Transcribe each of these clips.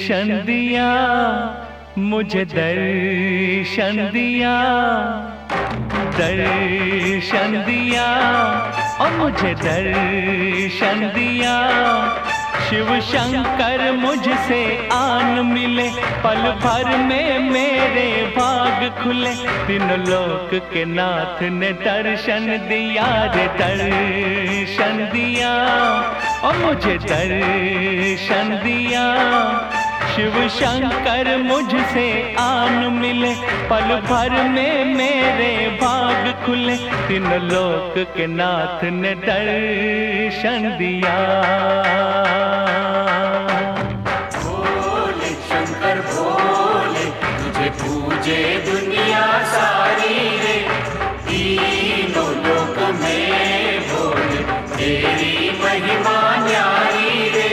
दर्शन दिया, मुझे दर्शन दिया, दर्शन दिया और मुझे दर्शन दिया। शिव शंकर मुझसे आन मिले, पल भर में मेरे भाग खुले। तीनों लोक के नाथ ने दर्शन दिया रे, दर्शन दिया और मुझे दर्शन दिया। शिव शंकर मुझसे आन मिले, पल भर में मेरे भाग खुले। तीनों लोक के नाथ ने दर्शन दिया। भोले शंकर भोले, तुझे पूजे दुनिया सारी रे। तीनों लोक में भोले, तेरी महिमा न्यारी रे।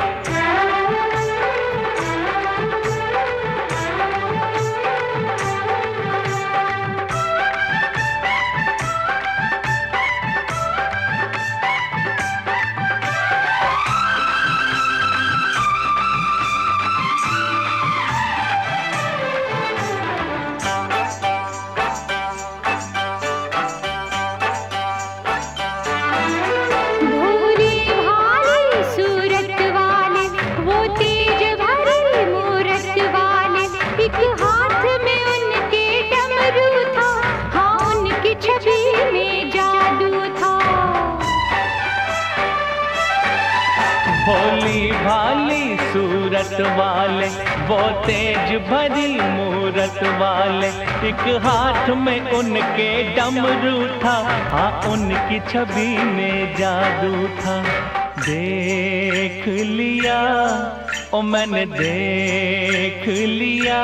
भोली भाली सूरत वाले, वो तेज भरी मूरत वाले। एक हाथ में उनके डमरू था, हाँ उनकी छवि में जादू था। देख लिया ओ मैंने देख लिया,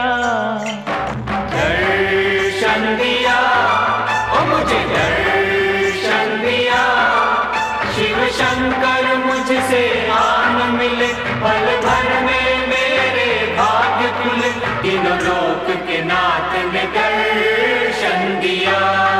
दर्शन दिया ओ मुझे दर्शन दिया। शिव शंकर मुझसे आन मिले, पल भर में मेरे भाग्य खुले। तीनों लोक के नाथ ने दर्शन दिया।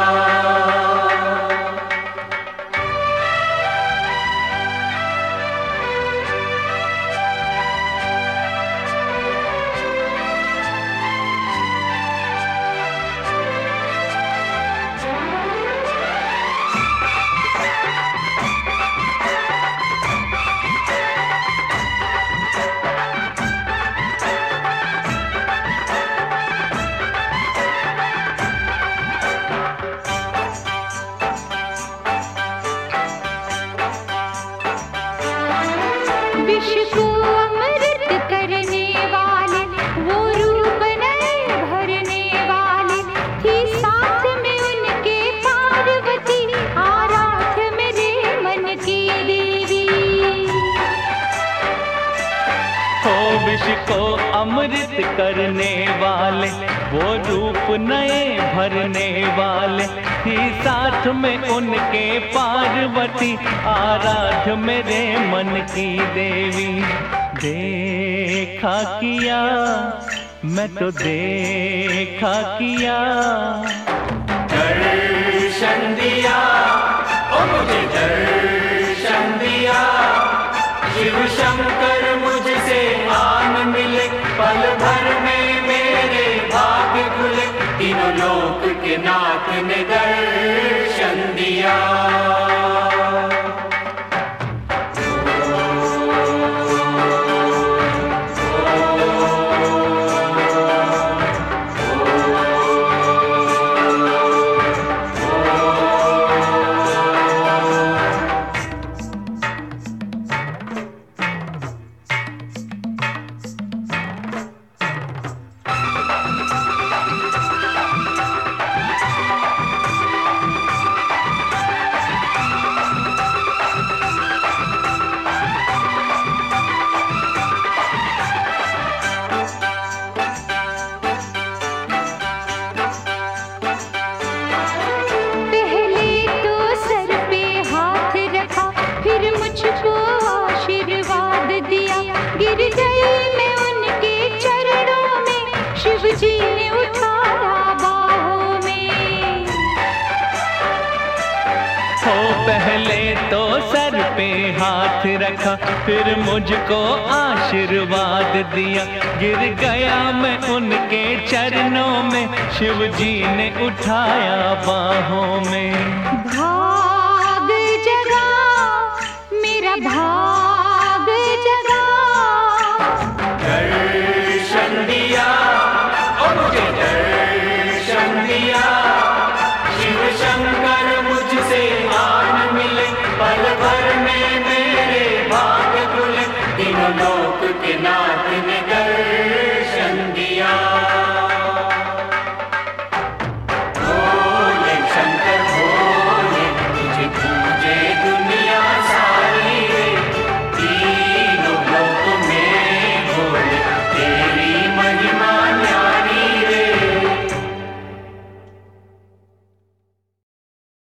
विश्व को अमृत करने वाले, वो रूप नए भरने वाले। थी साथ में उनके पार्वती, आराध मेरे मन की देवी। हो विश्व को अमृत करने वाले, वो रूप नए भरने वाले। थी साथ में उनके पार्वती, आराध मेरे मन की देवी। देखा किया मैं तो देखा किया, दर्शन दिया ओ मुझे दर्शन दिया। शिव शंकर मुझसे आन मिले, पल भर में मेरे भाग्य खुले। तीनों लोक के नाथ ने दर्शन दिया। पहले तो सर पे हाथ रखा, फिर मुझको आशीर्वाद दिया। गिर गया मैं उनके चरणों में, शिव जी ने उठाया बाहों में। भाग जगा मेरा भाग जगा, दर्शन दिया ओ मुझे दर्शन दिया। शिव शंकर मुझसे आन मिले, पल भर में मेरे भाग खुले। तीनों लोक के नाथ